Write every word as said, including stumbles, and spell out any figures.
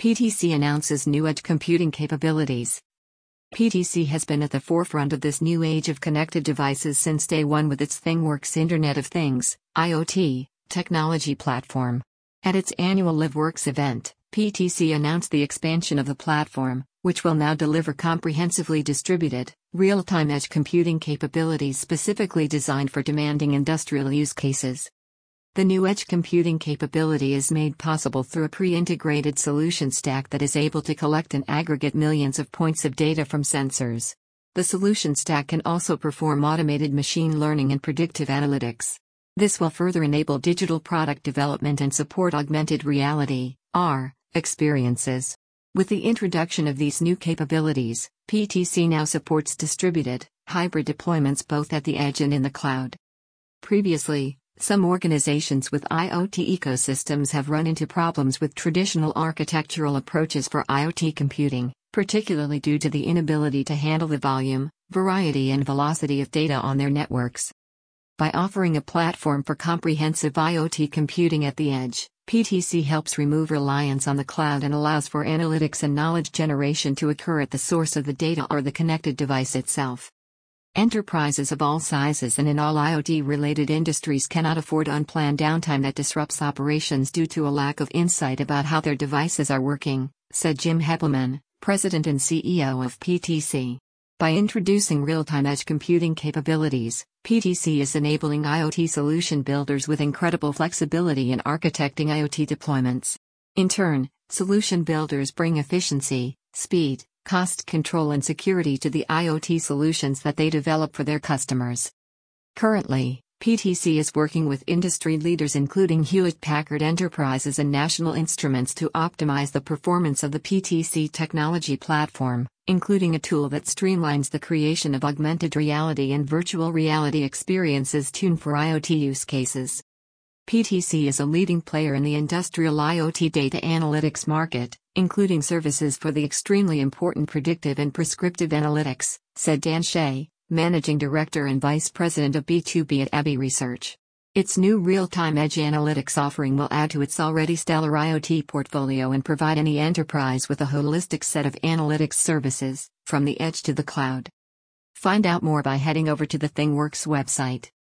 P T C announces new edge computing capabilities. P T C has been at the forefront of this new age of connected devices since day one with its ThingWorx Internet of Things, I O T, technology platform. At its annual LiveWorx event, P T C announced the expansion of the platform, which will now deliver comprehensively distributed, real-time edge computing capabilities specifically designed for demanding industrial use cases. The new edge computing capability is made possible through a pre-integrated solution stack that is able to collect and aggregate millions of points of data from sensors. The solution stack can also perform automated machine learning and predictive analytics. This will further enable digital product development and support augmented reality, A R, experiences. With the introduction of these new capabilities, P T C now supports distributed, hybrid deployments both at the edge and in the cloud. Previously, some organizations with I O T ecosystems have run into problems with traditional architectural approaches for I O T computing, particularly due to the inability to handle the volume, variety, and velocity of data on their networks. By offering a platform for comprehensive I O T computing at the edge, P T C helps remove reliance on the cloud and allows for analytics and knowledge generation to occur at the source of the data or the connected device itself. Enterprises of all sizes and in all I O T-related industries cannot afford unplanned downtime that disrupts operations due to a lack of insight about how their devices are working, said Jim Heppelmann, President and C E O of P T C. By introducing real-time edge computing capabilities, P T C is enabling I O T solution builders with incredible flexibility in architecting I O T deployments. In turn, solution builders bring efficiency, speed, cost control and security to the I O T solutions that they develop for their customers. Currently, P T C is working with industry leaders including Hewlett-Packard Enterprises and National Instruments to optimize the performance of the P T C technology platform, including a tool that streamlines the creation of augmented reality and virtual reality experiences tuned for I O T use cases. P T C is a leading player in the industrial I O T data analytics market, including services for the extremely important predictive and prescriptive analytics, said Dan Shea, Managing Director and Vice President of B two B at Abbey Research. Its new real-time edge analytics offering will add to its already stellar I O T portfolio and provide any enterprise with a holistic set of analytics services, from the edge to the cloud. Find out more by heading over to the ThingWorx website.